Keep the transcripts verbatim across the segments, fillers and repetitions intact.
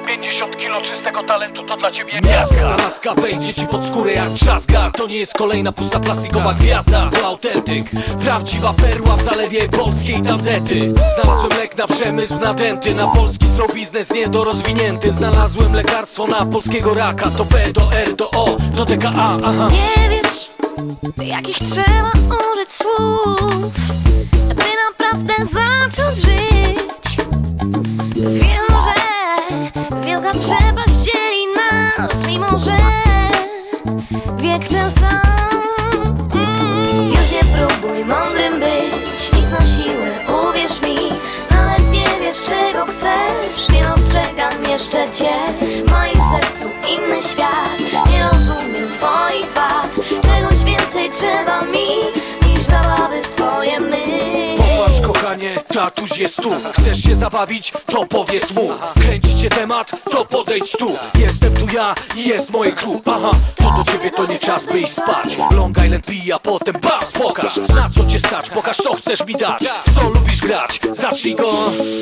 pięćdziesiąt kilo czystego talentu to dla ciebie miazga. Ta laska wejdzie ci pod skórę jak trzazga. To nie jest kolejna pusta plastikowa gwiazda. To autentyk, prawdziwa perła w zalewie polskiej tandety. Znalazłem lek na przemysł nadęty, na polski slow biznes niedorozwinięty. Znalazłem lekarstwo na polskiego raka. To P do R do O do D K A, aha. Nie wiesz, jakich trzeba użyć słów, by naprawdę zacząć żyć. Wiem, że wielka przepaść dzieli nas, mimo że wiek ten sam. mm. Już nie próbuj mądrym być, nic na siłę, uwierz mi. Nawet nie wiesz, czego chcesz, nie dostrzegam jeszcze cię. W moim sercu inny świat, nie rozumiem twoich wad. Czegoś więcej trzeba mi, niż zabawy w twoje my. Popatrz kochanie, tatuś jest tu. Chcesz się zabawić? To powiedz mu. Kręci cię temat? To podejdź tu. Jestem tu ja i jest moje crew. Aha, to do ciebie to nie czas by iść spać. Long Island pij, a potem bam, pokaż na co cię stać, pokaż co chcesz mi dać. W co lubisz grać? Zacznij go.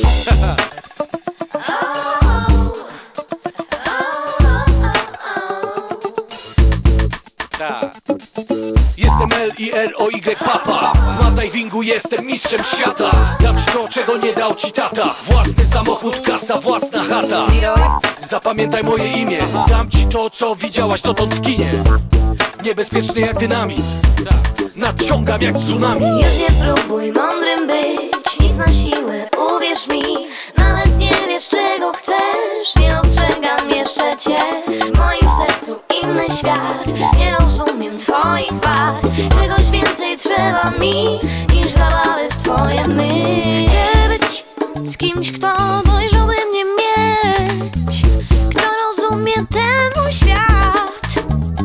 Jestem L I R O Y papa. Na divingu jestem mistrzem świata. Dam ci to, czego nie dał ci tata. Własny samochód, kasa, własna chata. Zapamiętaj moje imię. Dam ci to, co widziałaś dotąd w kinie. Niebezpieczny jak dynamit, nadciągam jak tsunami. Już nie próbuj mądrym być, nic na siłę, uwierz mi. Nawet nie wiesz, czego chcesz, nie dostrzegam jeszcze cię. W moim sercu inny świat, nie rozumiem twoich wad. Czegoś więcej trzeba mi, niż zabawy w twoje my. Chcę być z kimś, kto dojrzałby mnie mieć, kto rozumie ten mój świat.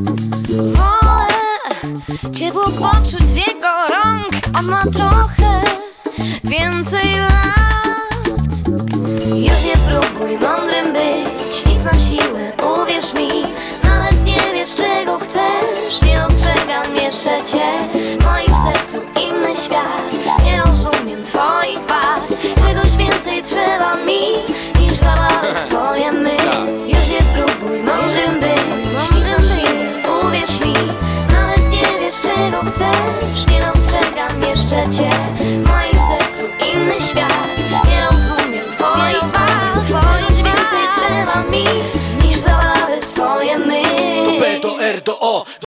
Wolę ciepło poczuć z jego rąk, on ma trochę więcej lat. Już nie próbuj mądrym być, nic na siłę, uwierz mi. Nawet nie wiesz, czego chcesz, nie dostrzegam jeszcze cię. W moim sercu inny świat, nie rozumiem twoich wad. Czegoś więcej trzeba mi, niż zabawy w twoje my. Już nie próbuj mądrym być, nic na siłę, uwierz mi. Nawet nie wiesz, czego chcesz, nie dostrzegam jeszcze cię. W moim sercu inny świat, nie rozumiem twoich wad. Czegoś więcej trzeba mi, niż zabawy w twoje my. To P do R do O